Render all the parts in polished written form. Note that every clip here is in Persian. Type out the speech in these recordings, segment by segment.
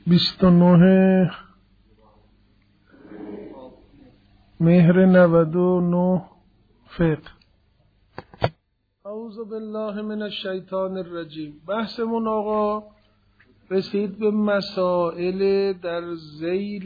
29 مهر 99 فقه. اعوذ بالله من الشیطان الرجیم. بحثمون آقا رسید به مسائل در ذیل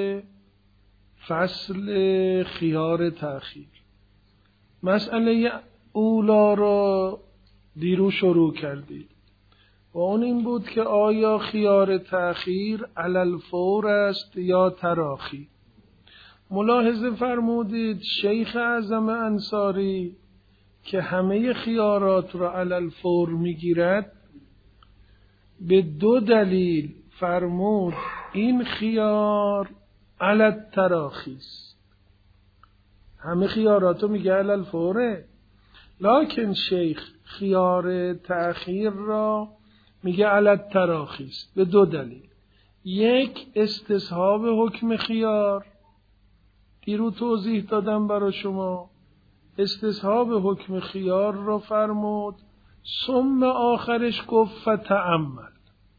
فصل خیار تأخیر. مسئله اولا را دیرو شروع کردید و اون این بود که آیا خیار تأخیر علی الفور است یا تراخی. ملاحظه فرمودید شیخ اعظم انصاری که همه خیارات را علی الفور میگیرد به دو دلیل فرمود این خیار علی التراخی است. همه خیارات رو میگه علی الفوره، لکن شیخ خیار تأخیر را میگه علی التراخی است به دو دلیل. یک، استصحاب حکم خیار، دیرو توضیح دادم برای شما. استصحاب حکم خیار را فرمود، ثم آخرش گفت فتأمل.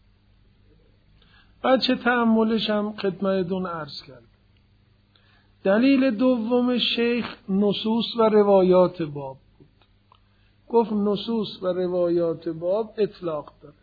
بچه تأملش هم خدمتتون عرض کرد. دلیل دوم شیخ نصوص و روایات باب بود. گفت نصوص و روایات باب اطلاق داره.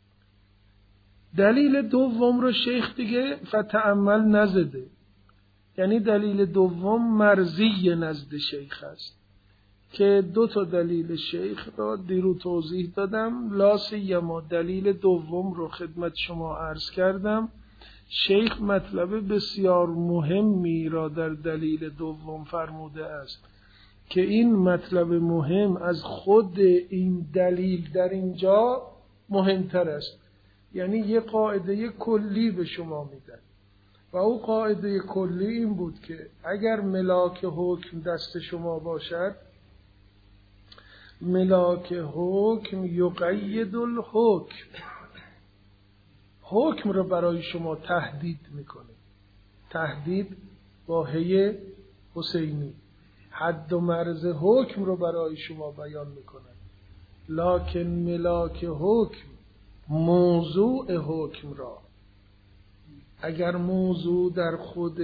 دلیل دوم رو شیخ دیگه فتأمل نزده، یعنی دلیل دوم مرضی نزد شیخ است که دو تا دلیل شیخ را دیرو توضیح دادم. لا سیما دلیل دوم رو خدمت شما عرض کردم. شیخ مطلب بسیار مهمی را در دلیل دوم فرموده است که این مطلب مهم از خود این دلیل در اینجا مهمتر است. یعنی یه قاعده کلی به شما میدن و او قاعده کلی این بود که اگر ملاک حکم دست شما باشد، ملاک حکم یقید الحکم، حکم رو برای شما تهدید میکنه. تهدید با هی حسینی، حد و مرز حکم رو برای شما بیان میکنه. لکن ملاک حکم موضوع حکم را، اگر موضوع در خود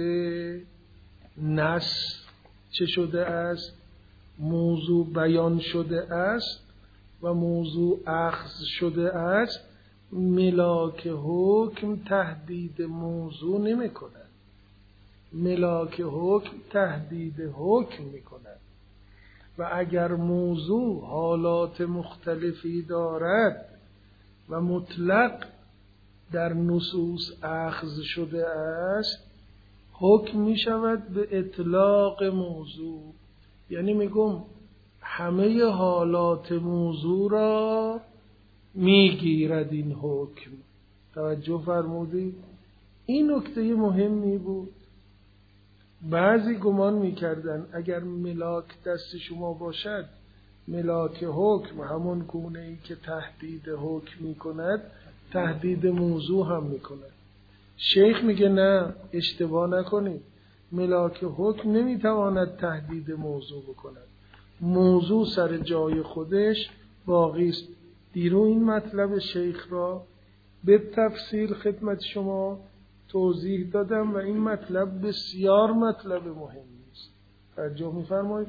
نص چه شده است، موضوع بیان شده است و موضوع اخذ شده است، ملاک حکم تهدید موضوع نمی کند. ملاک حکم تهدید حکم می کند و اگر موضوع حالات مختلفی دارد و مطلق در نصوص اخذ شده است، حکم می شود به اطلاق موضوع. یعنی میگم همه حالات موضوع را میگیرد این حکم. توجه فرمودید؟ این نکته مهمی بود. بعضی گمان میکردن اگر ملاک دست شما باشد، ملاک حکم همون گونه ای که تهدید حکم میکند تهدید موضوع هم میکند. شیخ میگه نه، اشتباه نکنید، ملاک حکم نمیتواند تهدید موضوع بکند. موضوع سر جای خودش باقی است. دیرو این مطلب شیخ را به تفصیل خدمت شما توضیح دادم و این مطلب بسیار مطلب مهمی است. توجه می‌فرمایید؟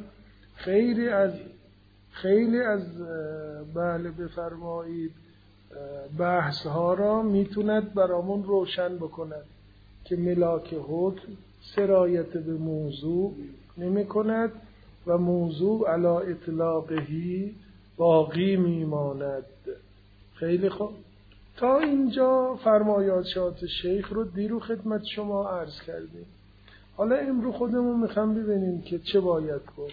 خیلی از بله بفرمایید بحث ها را میتوند برامون روشن بکند که ملاک حکم سرایت به موضوع نمی کند و موضوع علی اطلاقهی باقی میماند. خیلی خوب، تا اینجا فرمایشات شیخ رو دیرو خدمت شما عرض کردیم. حالا امروز خودمون میخوام ببینیم که چه باید گفت.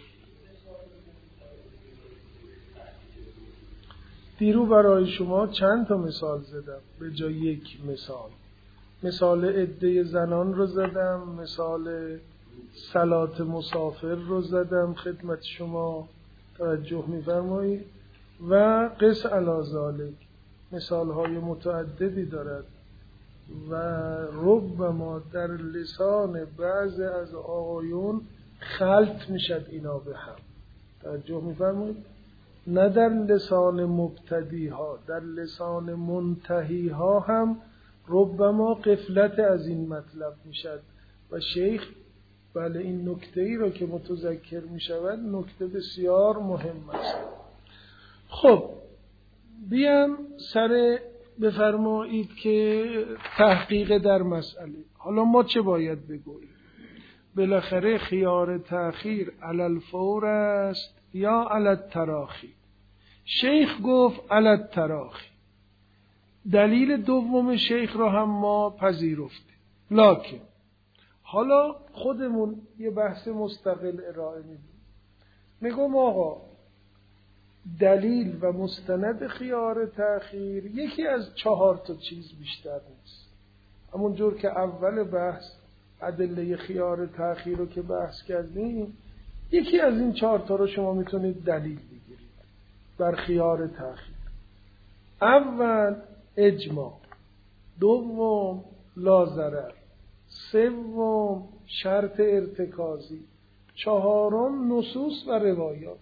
دیرو برای شما چند تا مثال زدم به جای یک مثال. مثال عده زنان رو زدم، مثال صلات مسافر رو زدم خدمت شما. توجه می‌فرمایید؟ و قس علی ذالک مثال های متعددی دارد و ربما در لسان بعض از آقایون خلط میشد اینا به هم. توجه می‌فرمایید؟ نه در لسان مبتدی ها، در لسان منتهی ها هم ربما غفلت از این مطلب میشد و شیخ بله این نکته ای را که متذکر میشود نکته بسیار مهم است. خب بیام سر بفرمایید که تحقیق در مسئله. حالا ما چه باید بگوییم؟ بالاخره خیار تأخیر علی الفور است یا علی التراخی؟ شیخ گفت علی التراخی. دلیل دوم شیخ را هم ما پذیرفتیم، لکن حالا خودمون یه بحث مستقل ارائه میدیم. میگم آقا دلیل و مستند خیار تأخیر یکی از 4 چیز بیشتر نیست. همونجور که اول بحث ادله خیار تأخیر رو که بحث کردیم، یکی از این 4 رو شما میتونید دلیل بگیرید بر خیار تأخیر. اول اجماع، دوم لا ضرر، سوم شرط ارتکازی، 4 نصوص و روایات.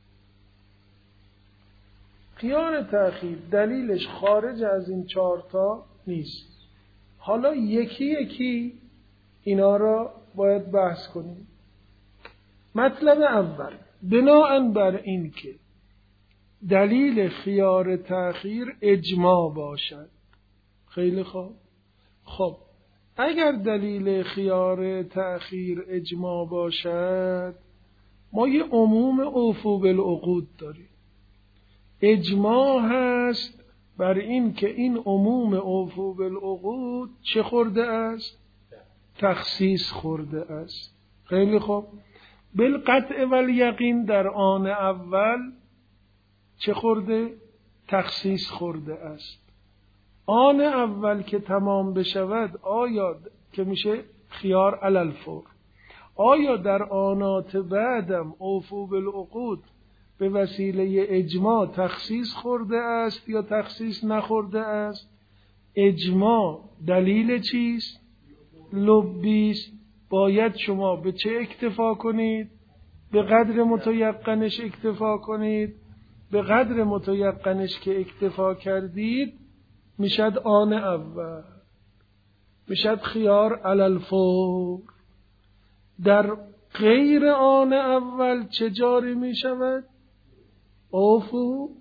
خیار تأخیر دلیلش خارج از این 4 نیست. حالا یکی یکی اینا را باید بحث کنیم. مطلب اول، بناء بر این که دلیل خیار تأخیر اجماع باشد. خیلی خوب. خب اگر دلیل خیار تأخیر اجماع باشد، ما یه عموم اوفو بالعقود داریم. اجماع هست بر این که این عموم اوفو بالعقود چه خورده است؟ تخصیص خورده است. خیلی خوب. بالقطع والیقین در آن اول چه خورده؟ تخصیص خورده است. آن اول که تمام بشود، آیا که میشه خیار علی الفور، آیا در آنات بعدم اوفو بالعقود به وسیله اجماع تخصیص خورده است یا تخصیص نخورده است؟ اجماع دلیل چیست؟ لبیست. باید شما به چه اکتفا کنید؟ به قدر متیقنش اکتفا کنید. به قدر متیقنش که اکتفا کردید میشد آن اول، میشد خیار علی الفور. در غیر آن اول چه جاری می شود؟ اوفو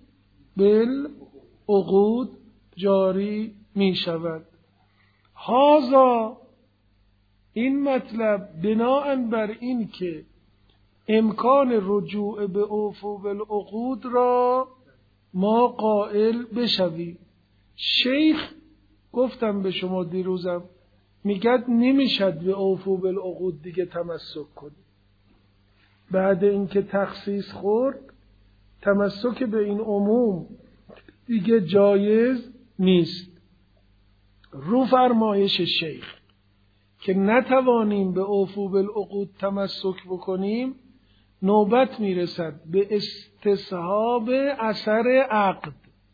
بالعقود جاری می شود. هذا این مطلب بناء بر این که امکان رجوع به اوفو بالعقود را ما قائل بشویم. شیخ گفتم به شما دیروزم میگد نمیشد به اوفو بالعقود دیگه تمسک کنید. بعد اینکه تخصیص خورد تمسک به این عموم دیگه جایز نیست. رو فرمایش شیخ که نتوانیم به اوفو بالعقود تمسک بکنیم، نوبت میرسد به استصحاب اثر عقد.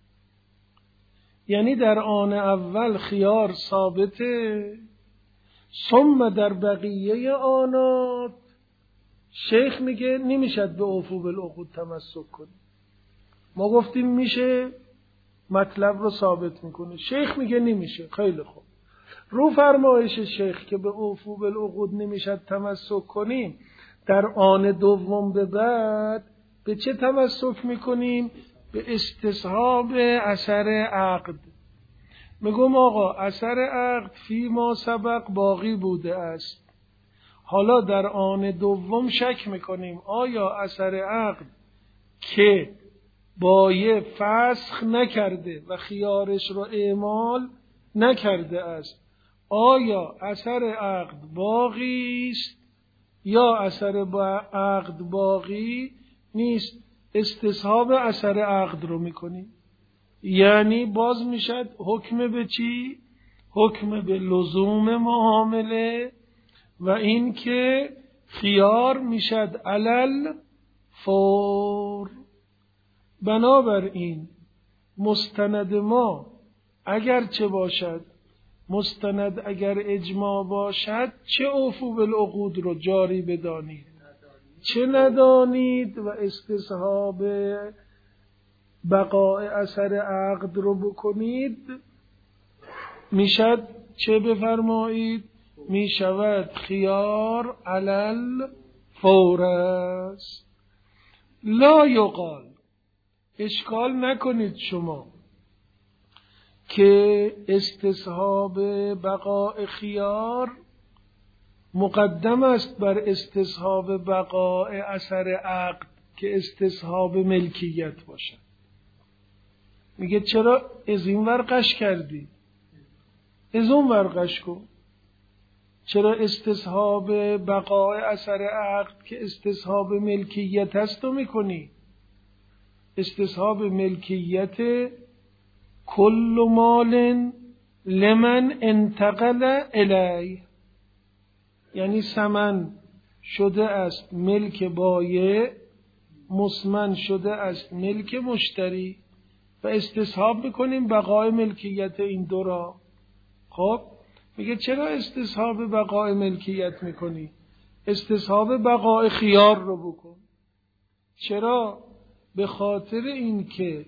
یعنی در آن اول خیار ثابته، ثم در بقیه آنات شیخ میگه نمیشد به اوفو بالعقود تمسک کنیم. ما گفتیم میشه، مطلب رو ثابت میکنه. شیخ میگه نمیشه. خیلی خوب. رو فرمایش شیخ که به اوفو بالعقود نمیشد تمسک کنیم، در آن دوم به بعد به چه تمسک میکنیم؟ به استصحاب اثر عقد. میگم آقا اثر عقد فی ما سبق باقی بوده است. حالا در آن دوم شک میکنیم آیا اثر عقد که بایع فسخ نکرده و خیارش رو اعمال نکرده است، آیا اثر عقد باقی است یا اثر عقد باقی نیست؟ استصحاب اثر عقد رو میکنیم. یعنی باز میشد حکم به چی؟ حکم به لزوم معامله و این که خیار میشد علل فور. بنابراین مستند ما اگر چه باشد، مستند اگر اجماع باشد، چه اوفو بالعقود رو جاری بدانید چه ندانید و استصحاب بقاء اثر عقد رو بکنید، میشد چه بفرمایید؟ میشود خیار علل فور است. لا یقال، اشکال نکنید شما که استصحاب بقاء خیار مقدم است بر استصحاب بقاء اثر عقد که استصحاب ملکیت باشد. میگه چرا از این ورقش کردی؟ از اون ورقش کن. چرا استصحاب بقاء اثر عقد که استصحاب ملکیت هست رو میکنی؟ استصحاب ملکیت کل مال لمن انتقل الیه، یعنی ثمن شده است ملک بایع، مسمن شده است ملک مشتری و استصحاب میکنیم بقای ملکیت این دو را. خب میگه چرا استصحاب بقای ملکیت میکنی؟ استصحاب بقای خیار رو بکن. چرا؟ به خاطر اینکه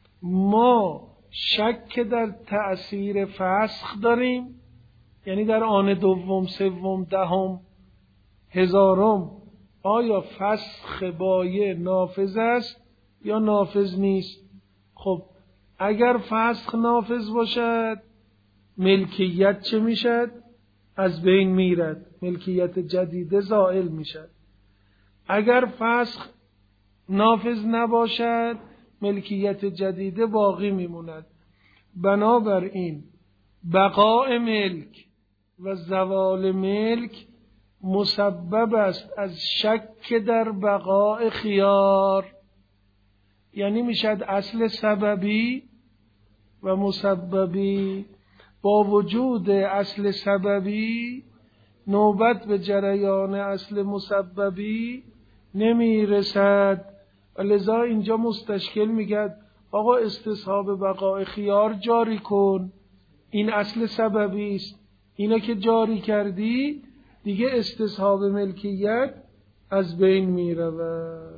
ما شک در تأثیر فسخ داریم، یعنی در آن دوم، سوم، دهم، هزارم آیا فسخ بایع نافذ است یا نافذ نیست؟ خب اگر فسخ نافذ باشد ملکیت چه میشد؟ از بین میرد، ملکیت جدیده زائل میشد. اگر فسخ نافذ نباشد ملکیت جدیده باقی میموند. بنابراین بقاء ملک و زوال ملک مسبب است از شک در بقاء خیار، یعنی میشد اصل سببی و مسببی. با وجود اصل سببی نوبت به جریان اصل مسببی نمیرسد. لذا اینجا مستشکل میگه آقا استصحاب بقاء خیار جاری کن، این اصل سببی است، اینا که جاری کردی دیگه استصحاب ملکیت از بین میرود،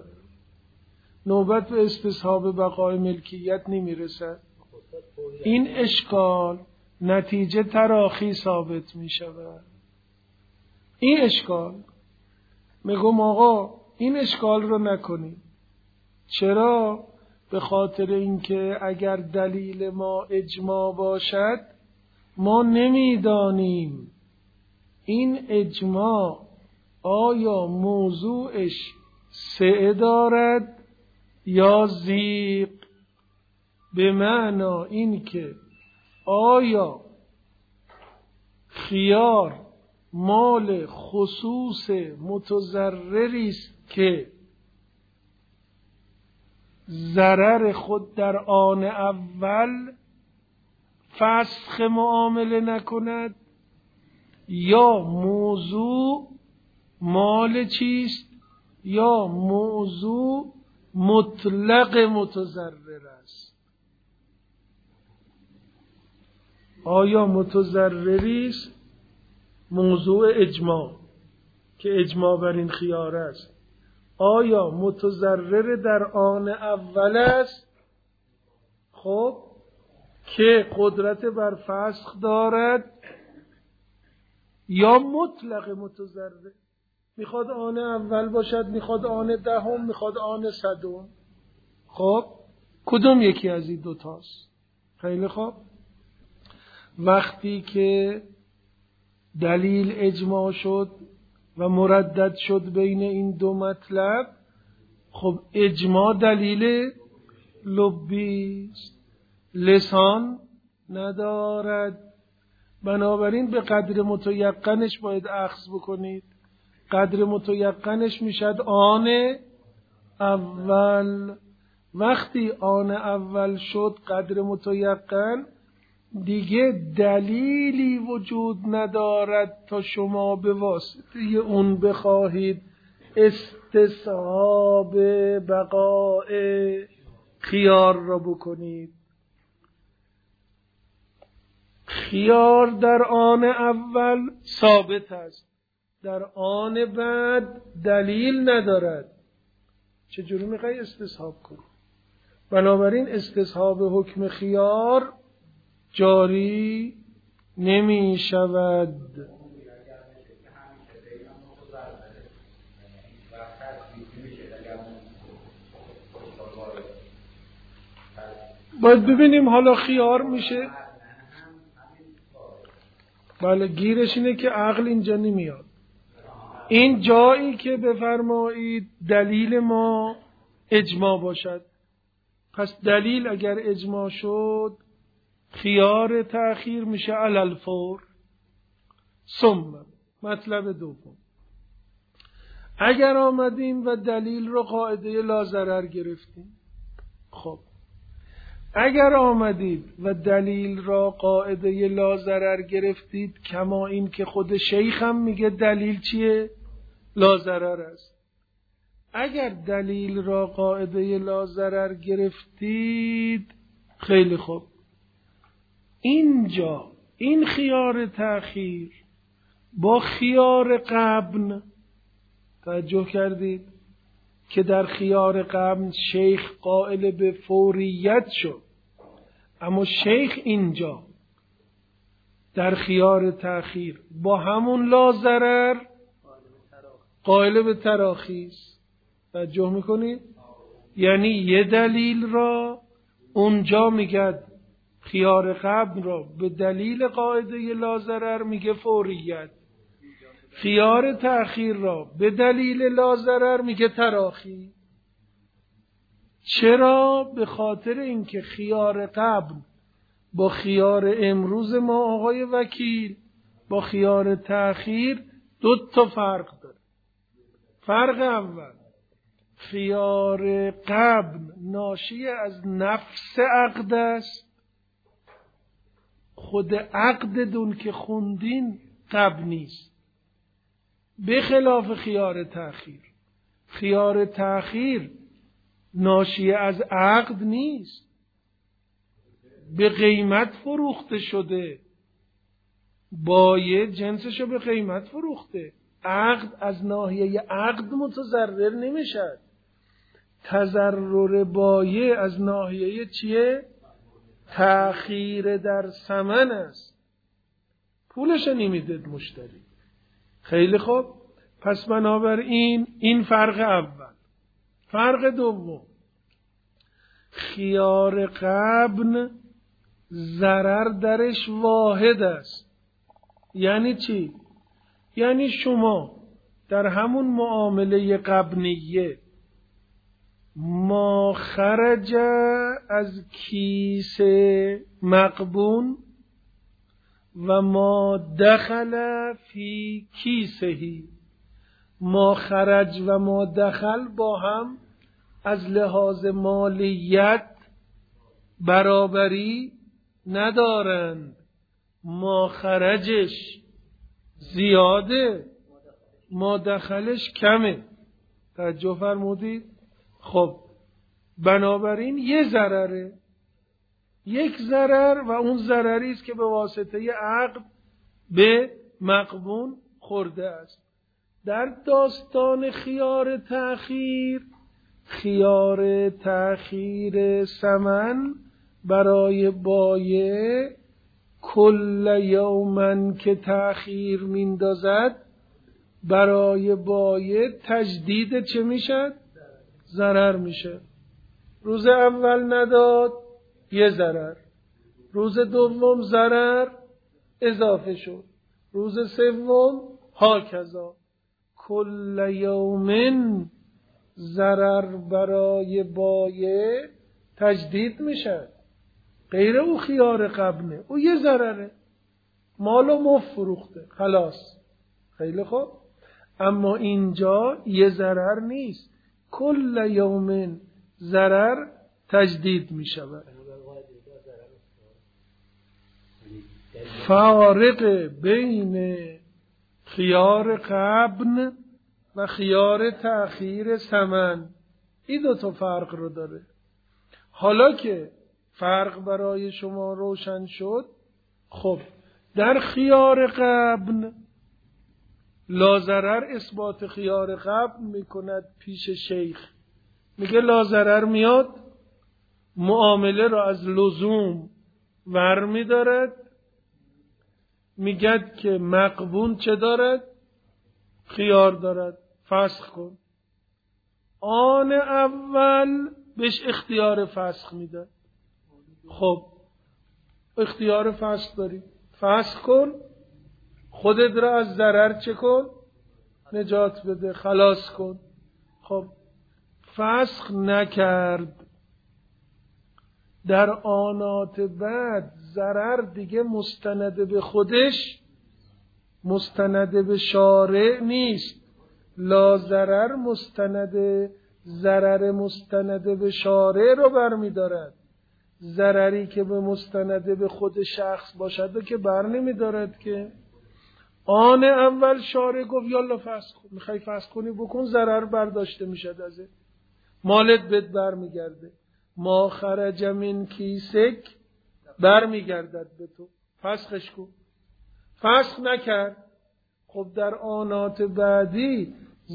نوبت به استصحاب بقاء ملکیت نمیرسد. این اشکال نتیجه تراخی ثابت میشود. این اشکال میگم آقا این اشکال رو نکنی. چرا؟ به خاطر اینکه اگر دلیل ما اجماع باشد ما نمیدانیم این اجماع آیا موضوعش سعه دارد یا زیق، به معنا اینکه آیا خیار مال خصوص متضرری است که ضرر خود در آن اول فسخ معامله نکند، یا موضوع مال چیست؟ یا موضوع مطلق متضرر است. آیا متضرری است موضوع اجماع که اجماع بر این خیار است، آیا متضرر در آن اول است خب که قدرت بر فسخ دارد، یا مطلق متضرر میخواد آن اول باشد، میخواد آن دهم، میخواد آن صدم. خب کدوم یکی از این دوتاست؟ خیلی خوب، وقتی که دلیل اجماع شد و مردد شد بین این دو مطلب، خب اجماع دلیل لبی است، لسان ندارد. بنابراین به قدر متیقنش باید اخذ بکنید. قدر متیقنش میشد آن اول. وقتی آن اول شد قدر متیقن، دیگه دلیلی وجود ندارد تا شما به واسطه اون بخواهید استصحاب بقاء خیار را بکنید. خیار در آن اول ثابت است، در آن بعد دلیل ندارد. چجوری میخوای استصحاب کنی؟ بنابراین استصحاب حکم خیار جاری نمی شود. باید ببینیم حالا خیار میشه. بله گیرش اینه که عقل اینجا نمیاد. این جایی که بفرمایید دلیل ما اجماع باشد. پس دلیل اگر اجماع شد خیار تأخیر میشه علی الفور. ثم مطلب دوم، اگر آمدیم و دلیل رو قاعده لا ضرر گرفتیم، خب اگر آمدید و دلیل را قاعده لا ضرر گرفتید، کما این که خود شیخ هم میگه دلیل چیه؟ لا ضرر است. اگر دلیل را قاعده لا ضرر گرفتید، خیلی خوب، اینجا این خیار تأخیر با خیار قبل، توجه کردید که در خیار قبل شیخ قائل به فوریت شد، اما شیخ اینجا در خیار تأخیر با همون لا ضرر قائل به تراخی است. توجه میکنید؟ یعنی یه دلیل را اونجا میگه خیار قبل را به دلیل قاعده لا ضرر میگه فوریت، خیار تأخیر را به دلیل لا ضرر میگه تراخی. چرا؟ به خاطر اینکه خیار قبل با خیار امروز ما آقای وکیل با خیار تأخیر 2 تا فرق داره. فرق اول، خیار قبل ناشی از نفس عقد است. خود عقدتون که خوندین قبل نیست، به خلاف خیار تأخیر. خیار تأخیر ناشی از عقد نیست، به قیمت فروخته شده، بایع جنسشو به قیمت فروخته. عقد از ناحیه عقد متضرر نمیشد. تضرر بایع از ناحیه چیه؟ تأخیر در ثمن است، پولش نمیدید مشتری. خیلی خوب، پس بنابراین این فرق اول. فرق دوم، خیار قبل ضرر درش واحد است. یعنی چی؟ یعنی شما در همون معامله قبلیه ما خرج از کیس مقبون و ما دخل فی کیسهی، ما خرج و ما دخل با هم از لحاظ مالیت برابری ندارند. ما خرجش زیاده، ما دخلش کمه. توجه فرمودید؟ خب بنابراین یه ضرره، یک ضرر، و اون ضرری است که به واسطه عقد به مقبون خورده است. در داستان خیار تأخیر، خیار تأخیر ثمن برای بایع کل یومن که تأخیر میندازد برای بایع تجدید چه میشد؟ ضرر میشه. روز اول نداد یه ضرر، روز دوم ضرر اضافه شد، روز سوم هاکذا. کل یومن ضرر برای بایع تجدید میشه. غیر او خیار قبله، او یه ضرره، مالو مفروخته خلاص. خیلی خوب، اما اینجا یه ضرر نیست، کل یومن ضرر تجدید می شود. فارق بین خیار قبل و خیار تأخیر ثمن این 2 تا فرق رو داره. حالا که فرق برای شما روشن شد، خب در خیار قبل لا ضرر اثبات خیار قبل میکند پیش شیخ، میگه لا ضرر میاد، معامله را از لزوم ور میدارد میگد که مقبون چه دارد؟ خیار دارد، فسخ کن. آن اول بهش اختیار فسخ میداد. خب اختیار فسخ داری، فسخ کن، خودت را از ضرر چه کن؟ نجات بده، خلاص کن. خب فسخ نکرد. در آنات بعد ضرر دیگه مستند به خودش، مستند به شارع نیست. لا ضرر مستند، ضرر مستند به شارع رو برمی دارد. ضرری که به مستند به خود شخص باشد و که بر نمی دارد که. آن اول شارع گفت یالا فسخ کن، میخوای فسخ کنی بکن، ضرر برداشته میشد ازت، مالت بهت برمیگرده. ما خرج من کیسک برمیگردد به تو، فسخش کن. فسخ نکرد. خب در آنات بعدی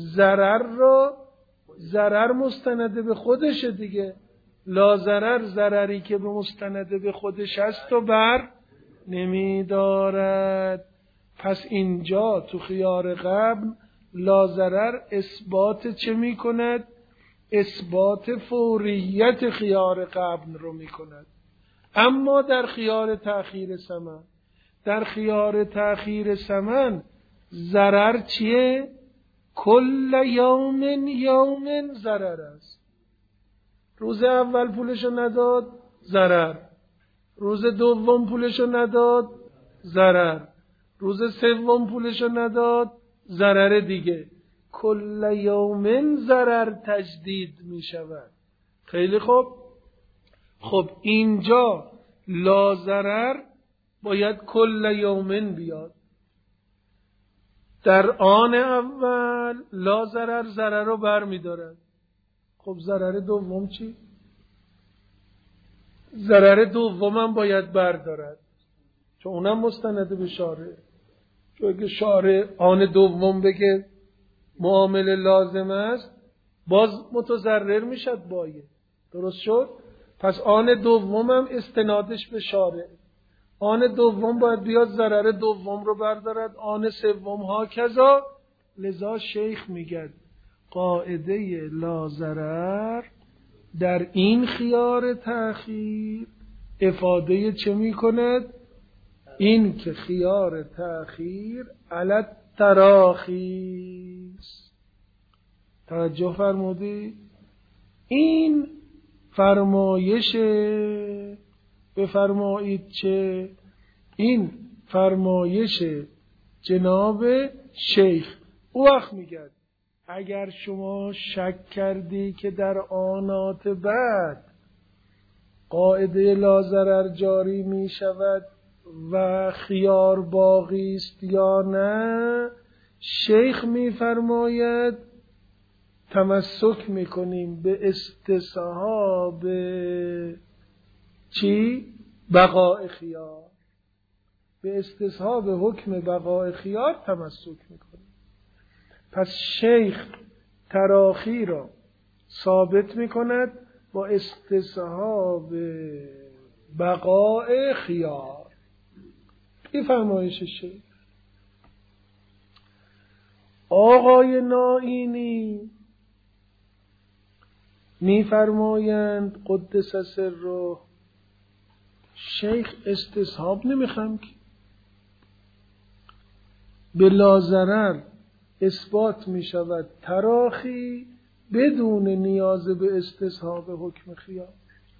ضرر مستند به خودشه دیگه. لا ضرر، ضرری که به مستند به خودش هست و بر نمیدارد. پس اینجا تو خیار قبل لا ضرر اثبات چه میکند؟ اثبات فوریت خیار قبل رو میکند. اما در خیار تأخیر ثمن، در خیار تأخیر ثمن ضرر چیه؟ کل یوم ضرر است. روز اول پولشو نداد، ضرر. روز دوم پولشو نداد، ضرر. روز سوم پولشو نداد، ضرر دیگه. کل یوم ضرر تجدید می شود. خیلی خوب. خب اینجا لا ضرر باید کل یوم بیاد. در آن اول لا ضرر، ضرر رو بر می دارد. خب ضرر دوم چی؟ ضرر دوم هم باید بردارد، چون اونم مستند به شارع. چون اگه شارع آن دوم بگه معامله لازم است، باز متضرر میشد بایه. درست شد؟ پس آن دوم هم استنادش به شارع. آن دوم باید بیاد ضرر دوم رو بردارد، آن سوم ها کذا. لذا شیخ میگه قاعده لا ضرر در این خیار تأخیر افاده چه میکند؟ این که خیار تأخیر علی تراخی است. توجه فرمودی؟ این فرمایش، بفرمایید چه؟ این فرمایش جناب شیخ. او وقت میگه اگر شما شک کردی که در آنات بعد قاعده لا ضرر جاری می شود و خیار باقی است یا نه، شیخ می فرماید تمسک می کنیم به استصحاب چی؟ بقاء خیار. به استصحاب حکم بقاء خیار تمسک می کنیم. پس شیخ تراخی را ثابت می کند با استصحاب بقاء خیار. این فرمایش شیخ. آقای نائینی می فرمایند قدس سره شیخ استصحاب نمیخوام که بلا ضرر اثبات می شود تراخی بدون نیاز به استصحاب حکم خیار.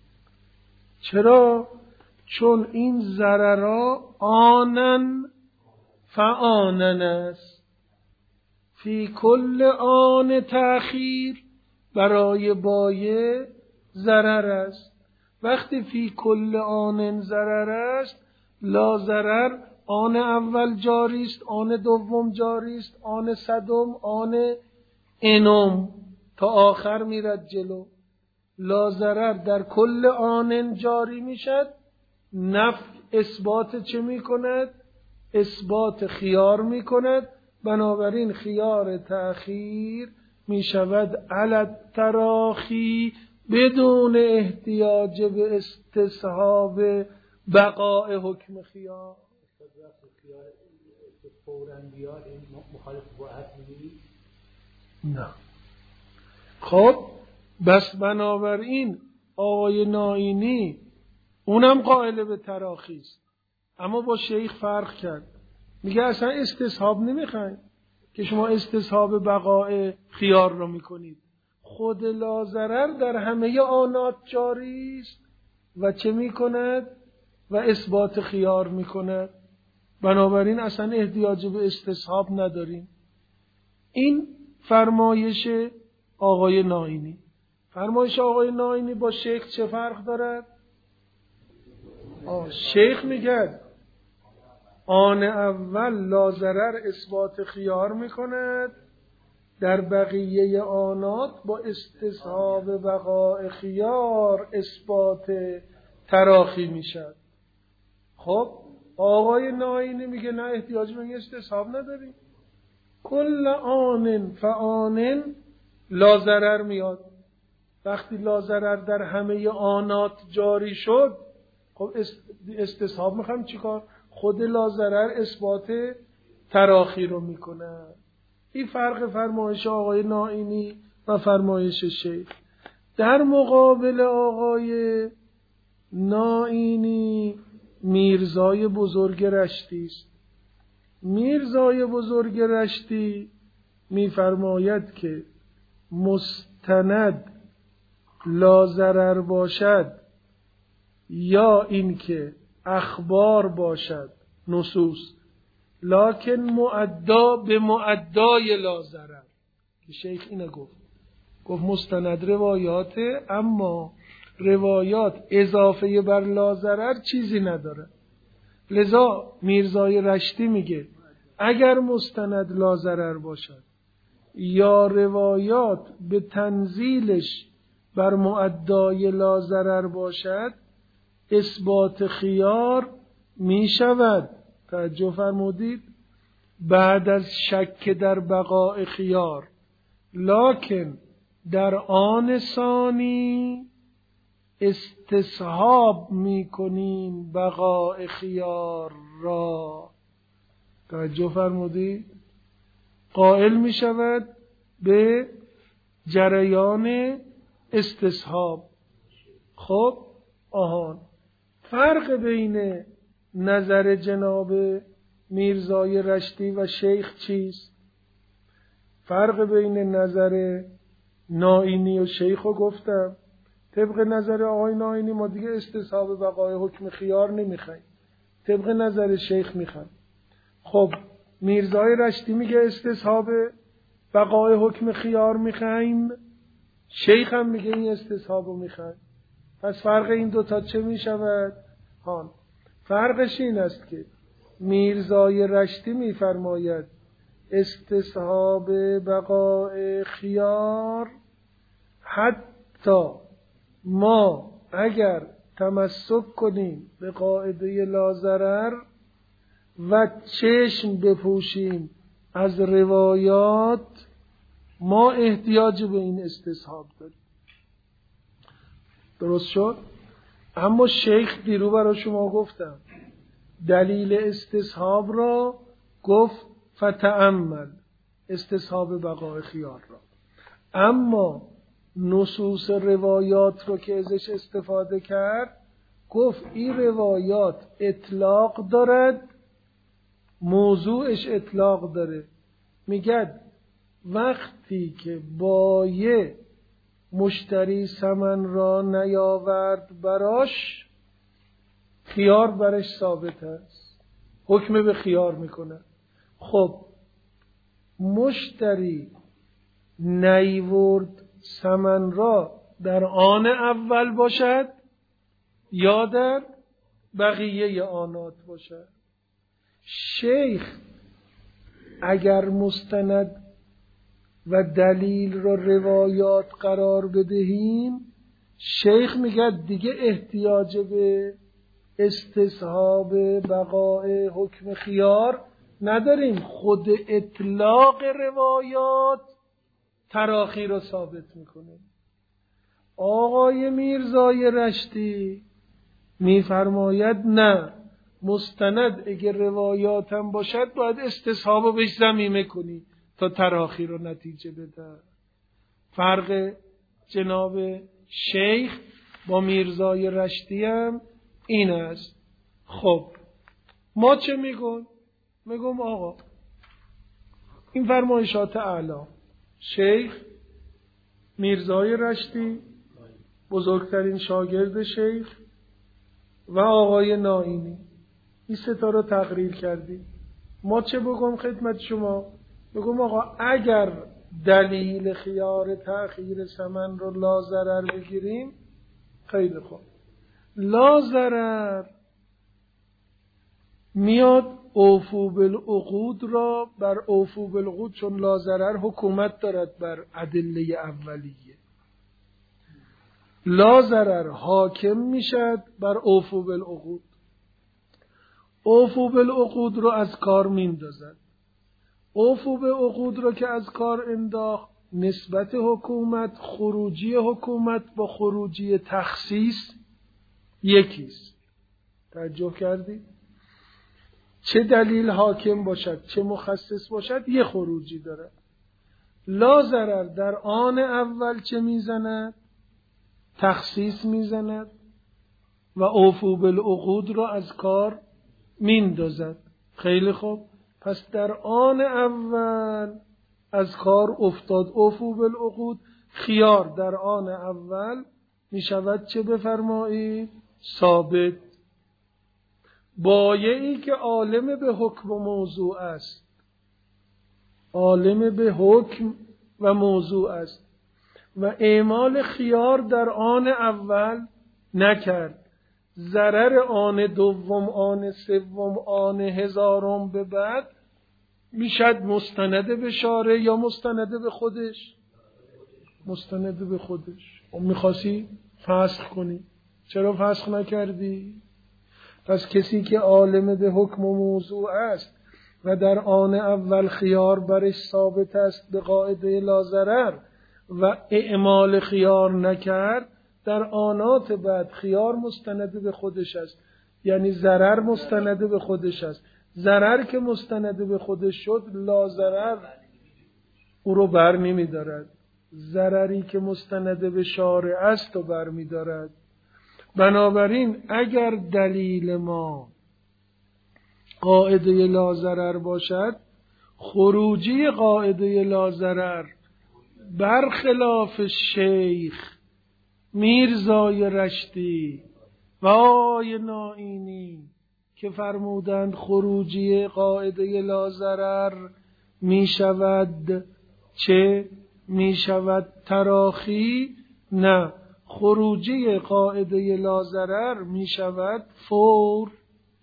چرا؟ چون این ضررها آنن فآنن است. فی کل آن تأخیر برای بایع ضرر است. وقتی فی کل آن ضرر است، لا ضرر آن اول جاری است، آن دوم جاری است، آن صدم، آن انم تا آخر میرد جلو. لا ضرر در کل آن جاری میشد. نفع اثبات چه میکند؟ اثبات خیار میکند. بنابراین خیار تأخیر میشود علی تراخی بدون احتیاج به استصحاب بقاء حکم خیار. نه. خب بس بنابراین آقای نائینی اونم قائل به تراخی است، اما با شیخ فرق کرد. میگه اصلا استصحاب نمیخواین که شما استصحاب بقاء خیار رو میکنید. خود لاضرر در همه آنات جاری است و چه میکند؟ و اثبات خیار میکند. بنابراین اصلا احتیاج به استصحاب نداریم. این فرمایش آقای نائینی. فرمایش آقای نائینی با شیخ چه فرق دارد؟ شیخ میگه آن اول لاضرر اثبات خیار میکند، در بقیه آنات با استصحاب بقاء خیار اثبات تراخی میشد. خب آقای نائینی میگه نه، احتیاج به استصحاب نداریم. کل آن فآن لاضرر میاد. وقتی لاضرر در همه آنات جاری شد، خب استصحاب میخوام چیکار؟ خود لاضرر اثبات تراخی رو میکنه. این فرق فرمایش آقای نائینی و فرمایش شیخ. در مقابل آقای نائینی میرزای بزرگ رشتی است. میرزای بزرگ رشتی میفرماید که مستند لاضرر باشد یا اینکه اخبار باشد نصوص، لکن معدا به معدای لاضرر، که شیخ اینه گفت مستند روایاته، اما روایات اضافه بر لاضرر چیزی نداره. لذا میرزای رشتی میگه اگر مستند لاضرر باشد یا روایات به تنزیلش بر معدای لاضرر باشد، اثبات خیار می شود. توجه فرمودید؟ بعد از شک در بقاء خیار، لکن در آن ثانی استصحاب می کنیم بقاء خیار را. توجه فرمودید؟ قائل می شود به جریان استصحاب. خب فرق بین نظر جناب میرزای رشتی و شیخ چیست؟ فرق بین نظر نائینی و شیخ رو گفتم. طبق نظر آقای نائینی ما دیگه استصحاب بقای حکم خیار نمیخوایم، طبق نظر شیخ میخوایم. خب میرزای رشتی میگه استصحاب بقای حکم خیار میخوایم، شیخ هم میگه این استصحاب رو میخوایم. پس فرق این دوتا چه میشود؟ فرقش این است که میرزای رشتی میفرماید استصحاب بقاء خیار حتی ما اگر تمسک کنیم به قاعده لاضرر و چشم بپوشیم از روایات، ما احتیاج به این استصحاب داریم. درست شد؟ اما شیخ دیرو برای شما گفتم دلیل استصحاب را گفت فتأمل، استصحاب بقاء خیار را. اما نصوص روایات رو که ازش استفاده کرد، گفت این روایات اطلاق دارد، موضوعش اطلاق داره. میگه وقتی که بایع مشتری ثمن را نیاورد براش، خیار برش ثابت است، حکم به خیار میکنه. خب مشتری نیورد ثمن را در آن اول باشد یا در بقیه آنات باشد، شیخ اگر مستند و دلیل را روایات قرار بدهیم، شیخ میگه دیگه احتیاج به استصحاب بقاء حکم خیار نداریم، خود اطلاق روایات تراخی را ثابت میکنه. آقای میرزای رشتی میفرماید نه، مستند اگه روایات هم باشد باید استصحاب رو بهش ضمیمه کنی تا تراخی رو نتیجه بده. فرق جناب شیخ با میرزای رشتی هم این است. خب ما چه میگم؟ میگم آقا این فرمایشات اعلی شیخ میرزای رشتی بزرگترین شاگرد شیخ و آقای نائینی این سه تا رو تقریر کردیم. ما چه بگم خدمت شما؟ بگم آقا اگر دلیل خیار تأخیر ثمن رو لا ضرر بگیریم خیلی خوب. لا ضرر میاد اوفو بالعقود را بر اوفو بالعقود، چون لا ضرر حکومت دارد بر ادله اولیه، لا ضرر حاکم میشد بر اوفو بالعقود. اوفو بالعقود رو از کار میندازد. اوفو بالعقود رو که از کار انداخت، نسبت حکومت، خروجی حکومت با خروجی تخصیص یکیست. توجه کردی؟ چه دلیل حاکم باشد چه مخصص باشد یه خروجی داره. لا ضرر در آن اول چه میزند؟ تخصیص میزند و اوفو بالعقود را از کار میندازد. خیلی خوب، پس در آن اول از کار افتاد اوفو بالعقود، خیار در آن اول میشود چه بفرمایید؟ ثابت. بایعی که عالم به حکم و موضوع است، عالم به حکم و موضوع است و اعمال خیار در آن اول نکرد، ضرر آن دوم، آن سوم، آن هزارم به بعد میشد مستند به شارع یا مستند به خودش؟ مستند به خودش. و میخواستی فسخ کنی، چرا فسخ نکردی؟ پس کسی که عالم به حکم و موضوع است و در آن اول خیار برش ثابت است به قاعده لا ضرر و اعمال خیار نکرد، در آنات بعد خیار مستند به خودش است، یعنی ضرر مستند به خودش است. ضرر که مستند به خودش شد، لا ضرر او رو بر نمی دارد. ضرری که مستند به شارع است و بر می دارد. بنابراین اگر دلیل ما قاعده لا ضرر باشد، خروجی قاعده لا ضرر برخلاف شیخ میرزای رشتی و آقای نائینی که فرمودند خروجی قاعده لا ضرر می شود چه؟ می شود تراخی؟ نه، خروجی قاعده لا ضرر می شود فور.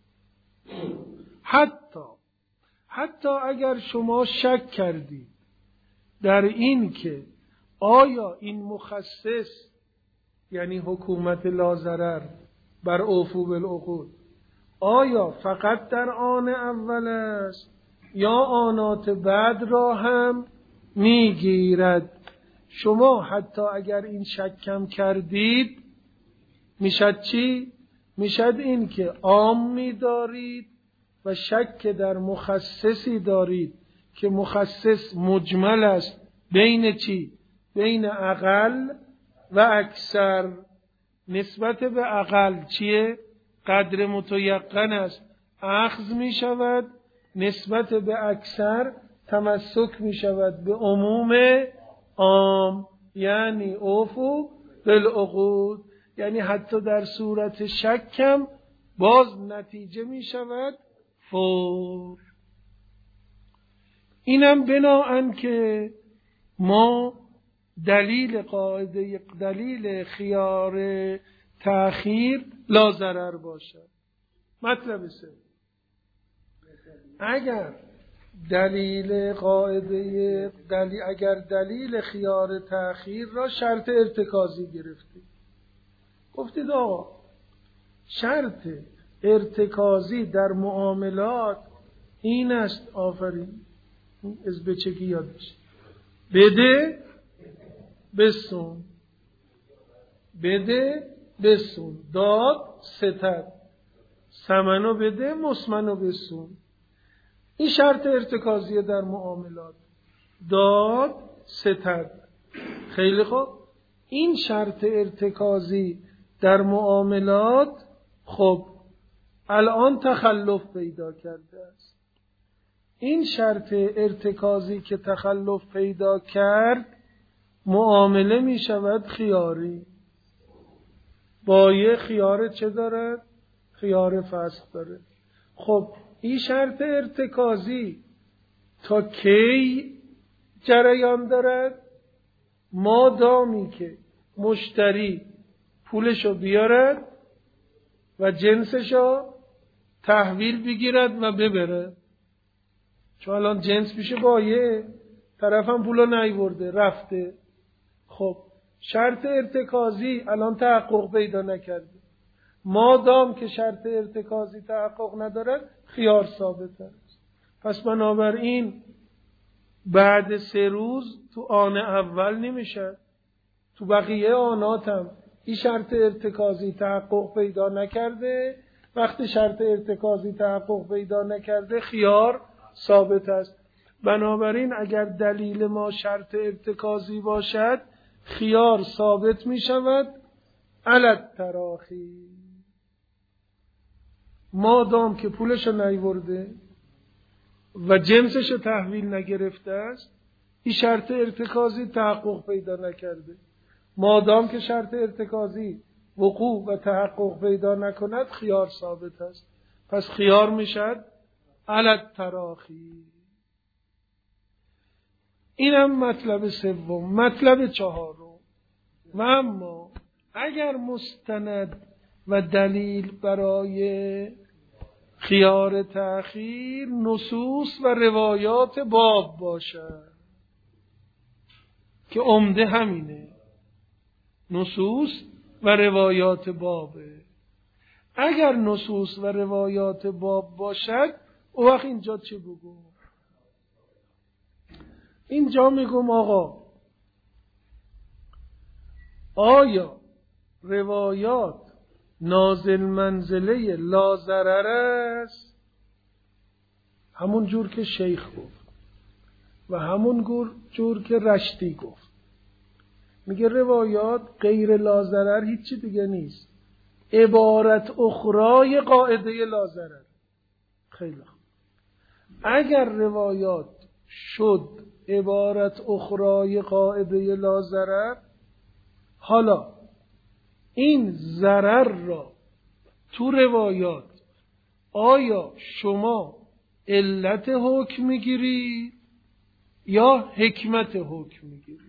حتی اگر شما شک کردید در این که آیا این مخصص یعنی حکومت لا ضرر بر اوفو بالعقود آیا فقط در آن اول است یا آنات بعد را هم میگیرد، شما حتی اگر این شکم کردید میشد چی؟ میشد این که عام می‌دارید و شک در مخصصی دارید که مخصص مجمل است بین چی؟ بین اقل و اکثر. نسبت به اقل چیه؟ قدر متیقن است، اخذ می شود. نسبت به اکثر تمسک می شود به عموم عام، یعنی اوفو بالعقود. یعنی حتی در صورت شکم باز نتیجه می شود فور. اینم بناهن که ما دلیل خیار تأخیر لا ضرر باشد. مطلب سه، اگر دلیل خیار تأخیر را شرط ارتکازی گرفتید، گفتید آقا شرط ارتکازی در معاملات این است، آفرین از بچگی یاد بشه، بده بسون، بده بسون، داد ستد، ثمنو بده، مسمنو بسون. این شرط ارتکازیه در معاملات. داد، ستد. خیلی خوب. این شرط ارتکازی در معاملات خب الان تخلف پیدا کرده است. این شرط ارتکازی که تخلف پیدا کرد معامله می شود خیاری. بایع خیار چه دارد؟ خیار فسخ داره. خب این شرط ارتکازی تا کی جریان دارد؟ مادامی که مشتری پولشو بیارد و جنسشو تحویل بگیرد و ببره. چون الان جنس پیش بایع، طرفم پولو نیورده رفته. خب شرط ارتکازی الان تحقق پیدا نکرده. مادام که شرط ارتکازی تحقق ندارد خیار ثابت است. پس بنابراین بعد 3 روز تو آن اول نمیشه، تو بقیه آنات هم این شرط ارتکازی تحقق پیدا نکرده. وقتی شرط ارتکازی تحقق پیدا نکرده خیار ثابت است. بنابراین اگر دلیل ما شرط ارتکازی باشد خیار ثابت می شود علی التراخی. مادام که پولشو نیورده و جنسشو تحویل نگرفته است این شرط ارتکازی تحقق پیدا نکرده. مادام که شرط ارتکازی وقوع و تحقق پیدا نکند خیار ثابت است. پس خیار میشد علی التراخی. اینم مطلب سوم. مطلب چهارم، و اما اگر مستند و دلیل برای خیار تأخیر نصوص و روایات باب باشد که عمده همینه، نصوص و روایات بابه. اگر نصوص و روایات باب باشد او وقت اینجا چه بگو؟ اینجا میگم آقا آیا روایات نازل منزله لا ضرر است؟ همون جور که شیخ گفت و همون جور که رشتی گفت. میگه روایات غیر لا ضرر هیچی دیگه نیست، عبارت اخرای قاعده لا ضرر. خیلی خوب. اگر روایات شد عبارت اخرای قاعده لا ضرر، حالا این ضرر را تو روایات آیا شما علت حکم میگیرید یا حکمت حکم میگیرید؟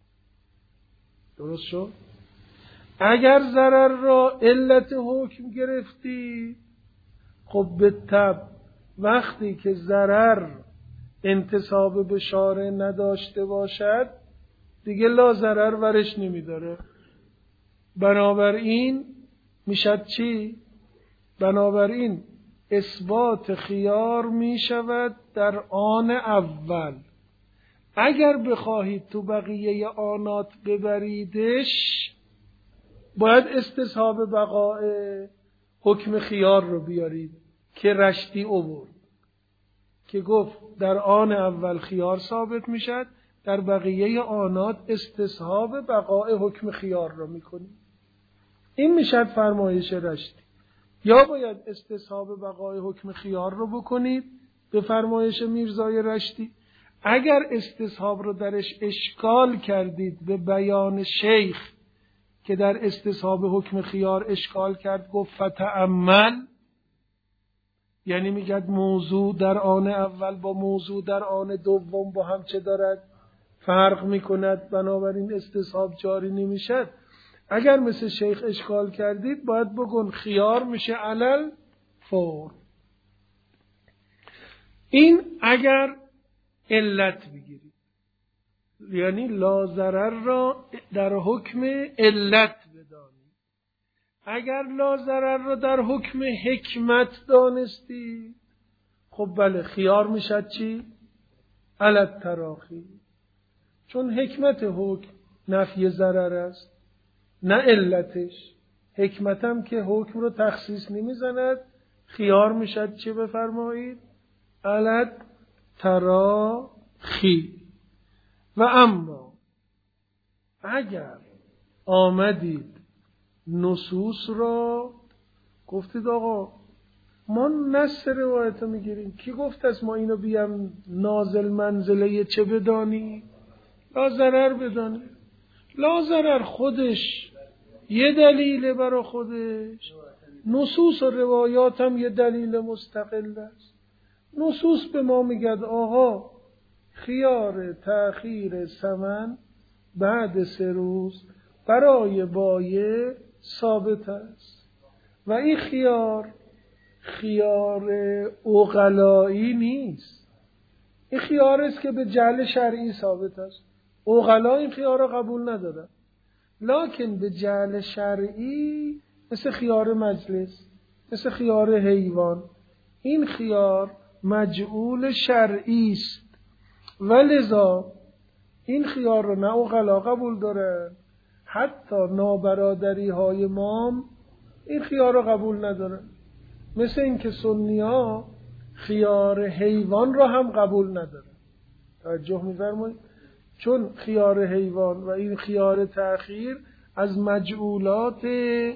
درست شد؟ اگر ضرر را علت حکم گرفتی، خب به طبع وقتی که ضرر انتساب به شارع نداشته باشد دیگه لا ضرر ورش نمیداره. بنابراین میشد چی؟ بنابراین اثبات خیار میشود در آن اول. اگر بخواهید تو بقیه آنات ببریدش باید استصحاب بقاء حکم خیار رو بیارید که رشتی آورد که گفت در آن اول خیار ثابت میشد، در بقیه آنات استصحاب بقاء حکم خیار رو میکنید. این میشد فرمایش رشتی. یا باید استصحاب بقاء حکم خیار رو بکنید به فرمایش میرزای رشتی. اگر استصحاب رو درش اشکال کردید به بیان شیخ که در استصحاب حکم خیار اشکال کرد، گفت فتأمل، یعنی میگد موضوع در آن اول با موضوع در آن دوم با هم چه دارد؟ فرق میکند، بنابراین استصحاب جاری نمیشد. اگر مثل شیخ اشکال کردید باید بگن خیار میشه علل فور. این اگر علت بگیرید، یعنی لا ضرر را در حکم علت بدانید. اگر لا ضرر را در حکم حکمت دانستی، خب بله خیار میشد چی؟ علی التراخی. چون حکمت حکم نفی ضرر است نه علتش. حکمتم که حکم رو تخصیص نمیزند، خیار میشد چه بفرمایید؟ علت تراخی. و اما اگر آمدید نصوص را گفتید آقا ما نص روایت رو میگیریم، کی گفت است ما اینو بیام نازل منزله چه بدانی؟ لا ضرر بدانی. لا ضرر خودش یه دلیله برای خودش، نصوص و روایات هم یه دلیل مستقل است. نصوص به ما میگد آقا خیار تأخیر ثمن بعد 3 روز برای بایع ثابت است و این خیار عقلایی نیست. این خیار است که به جهل شرعی ثابت است. عقلا این خیار را قبول ندارن، لکن به جهل شرعی مثل خیار مجلس، مثل خیار حیوان، این خیار مجعول شرعی است و لذا این خیار رو نه عقلا قبول دارن، حتی نابرادری های مام این خیار رو قبول ندارن. مثل اینکه سنی ها خیار حیوان رو هم قبول ندارن. توجه می‌فرمایید؟ چون خیار حیوان و این خیار تأخیر از مجعولات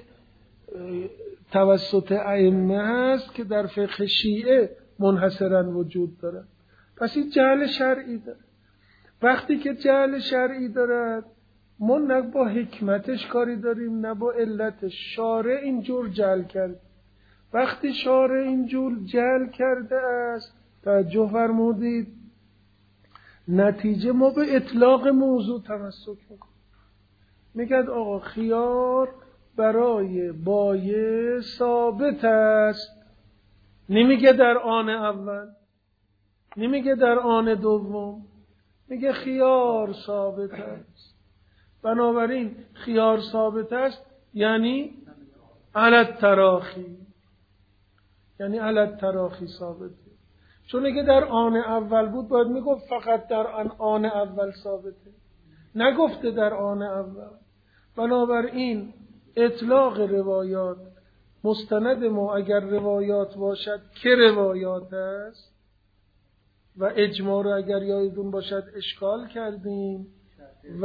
توسط ائمه هست که در فقه شیعه منحصرا وجود دارد. پس این جهل شرعی داره. وقتی که جهل شرعی دارد ما نه با حکمتش کاری داریم نه با علتش. شارع اینجور جهل کرد. وقتی شارع اینجور جهل کرده است، توجه فرمودید، نتیجه ما به اطلاق موضوع تمسک میکنیم. میگد آقا خیار برای بایع ثابت است، نمیگه در آن اول، نمیگه در آن دوم، میگه خیار ثابت است. بنابراین خیار ثابت است یعنی علت تراخی، یعنی علت تراخی ثابته. چون اگه در آن اول بود باید میگفت فقط در آن اول ثابته، نگفته در آن اول. بنابراین اطلاق روایات مستند ما اگر روایات باشد که روایات است و اجماع رو اگر یادتون باشد اشکال کردیم و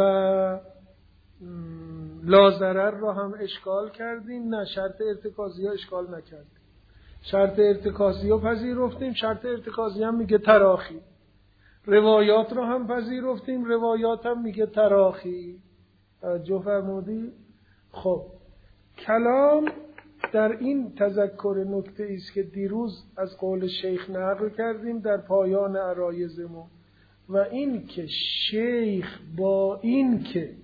لا ضرر رو هم اشکال کردیم، نه شرط ارتکازی ها اشکال نکردیم. شرط ارتکازی ها پذیرفتیم، شرط ارتکازی هم میگه تراخی. روایات رو هم پذیرفتیم، روایات هم میگه تراخی. توجه فرمودی؟ خب کلام در این تذکر نکته ایست که دیروز از قول شیخ نقل کردیم در پایان عرایضمون، و این که شیخ با این که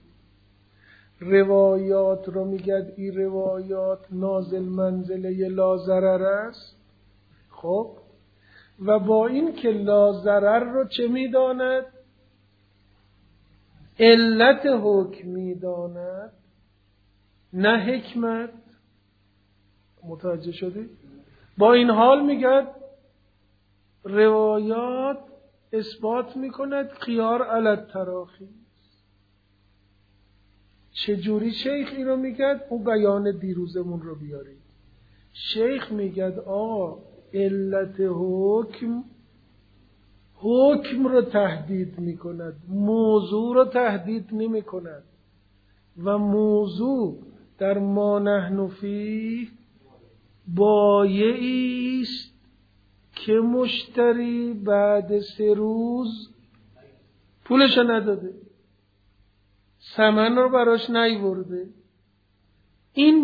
روایات رو میگد این روایات نازل منزله لا ضرر است، خب و با این که لا ضرر رو چه میداند؟ علت حکم میداند نه حکمت. متوجه شدی؟ با این حال میگد روایات اثبات میکند خیار علت تراخی. چجوری شیخ این رو میگد؟ او بیان دیروزمون رو بیارید. شیخ میگد علت حکم رو تهدید میکند، موضوع رو تهدید نمی کند و موضوع در ما نحن فیه بایعی است که مشتری بعد 3 روز پولش نداده، ثمن رو براش نیورده. این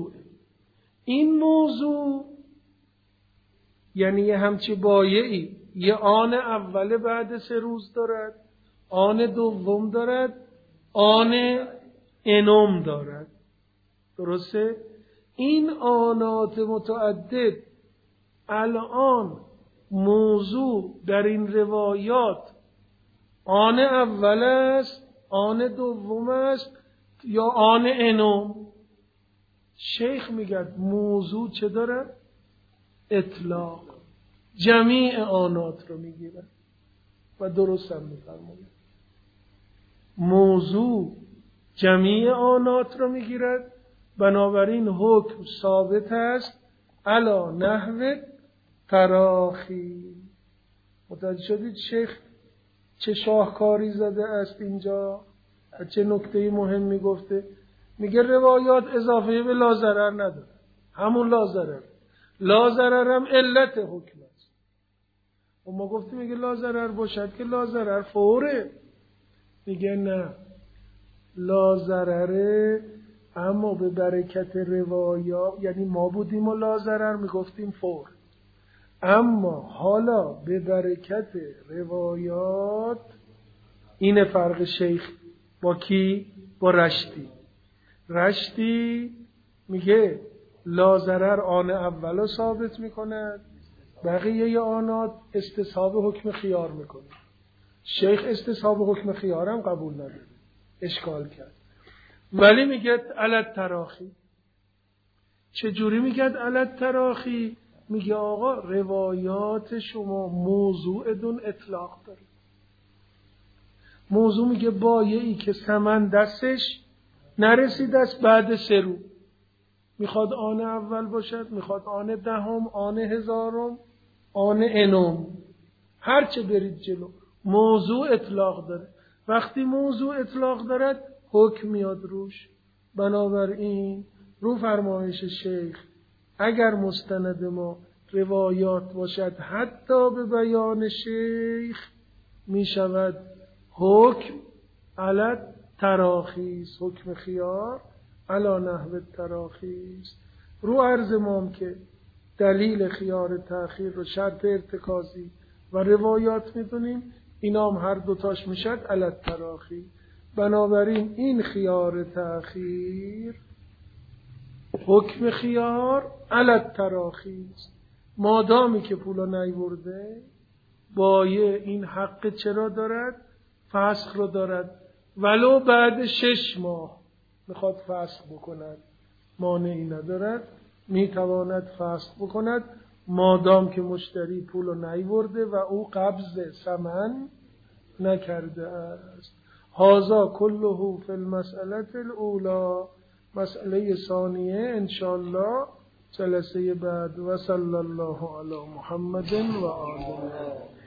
موضوع یعنی یه همچی بایعی یه آن اول بعد 3 روز دارد، آن دوم دارد، آن انم دارد. درسته؟ این آنات متعدد الان موضوع در این روایات آن اول است، آن دوم است یا آن انم. شیخ میگه موضوع چه داره؟ اطلاق، جمیع آنات رو میگیره و درست هم میفرماید. موضوع جمیع آنات رو میگیرد، بنابراین حکم ثابت است علا نحو تراخی. متوجه شدید شیخ چه شاهکاری زده است اینجا و چه نکته مهمی گفته؟ میگه روایات اضافه به لازرر نداره، همون لازرر. لازرر هم علت حکم است. و ما گفتیم میگه لازرر باشد که لازرر فوره. میگه نه، لازرره اما به برکت روایات، یعنی ما بودیم و لازرر میگفتیم فور، اما حالا به برکت روایات. این فرق شیخ با کی؟ با رشتی. رشتی میگه لازرر آن اولو ثابت میکند، بقیه آنات استصحاب حکم خیار میکنه. شیخ استصحاب حکم خیار هم قبول نداره، اشکال کرد. ولی میگه علت تراخی. چجوری میگه علت تراخی؟ میگه آقا روایات شما موضوع دون اطلاق داره. موضوع میگه بایعی که ثمن دستش نرسید است بعد 3 روز، میخواد آن اول باشد، میخواد آن 10، آن 1000، آن انم، هرچه برید جلو. موضوع اطلاق داره. وقتی موضوع اطلاق دارد حکم میاد روش. بنابراین رو فرمایش شیخ اگر مستند ما روایات باشد حتی به بیان شیخ می شود حکم علت تراخیص، حکم خیار علا نحو تراخیص. رو عرض مام که دلیل خیار تأخیر رو شرط ارتکازی و روایات میدونیم، اینا هم هر دوتاش میشد علت تراخی. بنابراین این خیار تأخیر حکم خیار علت تراخی است. مادامی که پولا نیورده بایه این حق چرا دارد؟ فسخ رو دارد. ولو بعد 6 ماه میخواد فسخ بکند مانعی ندارد، میتواند فسخ بکند مادام که مشتری پولو نیورده و او قبض ثمن نکرده است. هذا كله فی المسئله الاولى. مسئله ثانیه انشاءالله جلسه بعد. و صلی الله علی محمد و آله.